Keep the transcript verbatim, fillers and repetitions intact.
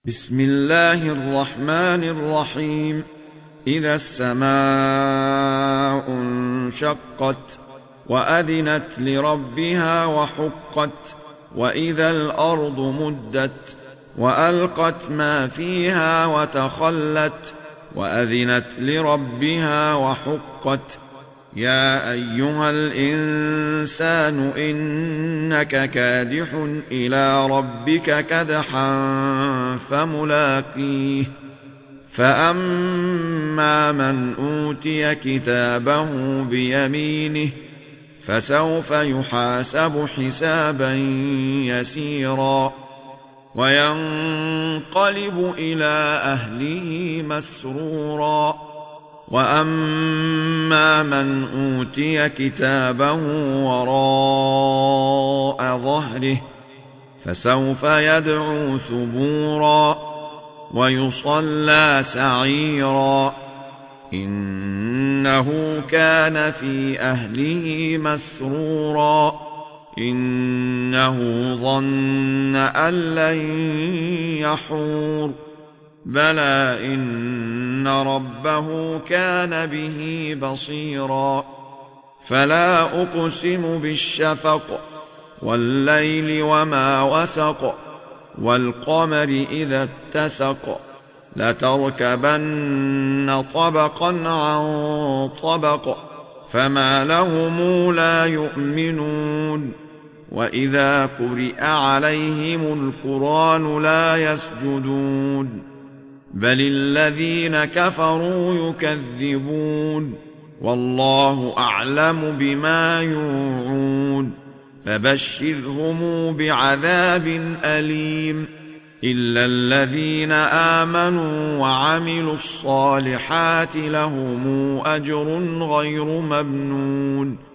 بسم الله الرحمن الرحيم. إذا السماء انشقت وأذنت لربها وحقت وإذا الأرض مدت وألقت ما فيها وتخلت وأذنت لربها وحقت. يا أيها الإنسان إنك كادح إلى ربك كدحا فملاقيه. فأما من أوتي كتابه بيمينه فسوف يحاسب حسابا يسيرا وينقلب إلى أهله مسرورا. وأما من أوتي كتابه وراء ظهره فسوف يدعو ثبورا ويصلى سعيرا إنه كان في أهله مسرورا إنه ظن أن لن يحور بلى إن ربه كان به بصيرا. فلا أقسم بالشفق والليل وما وسق والقمر إذا اتسق لتركبن طبقا عن طبق فما لهم لا يؤمنون. وإذا قرئ عليهم القرآن لا يسجدون بل الذين كفروا يكذبون والله أعلم بما يوعون. فبشرهم بعذاب أليم إلا الذين آمنوا وعملوا الصالحات لهم أجر غير ممنون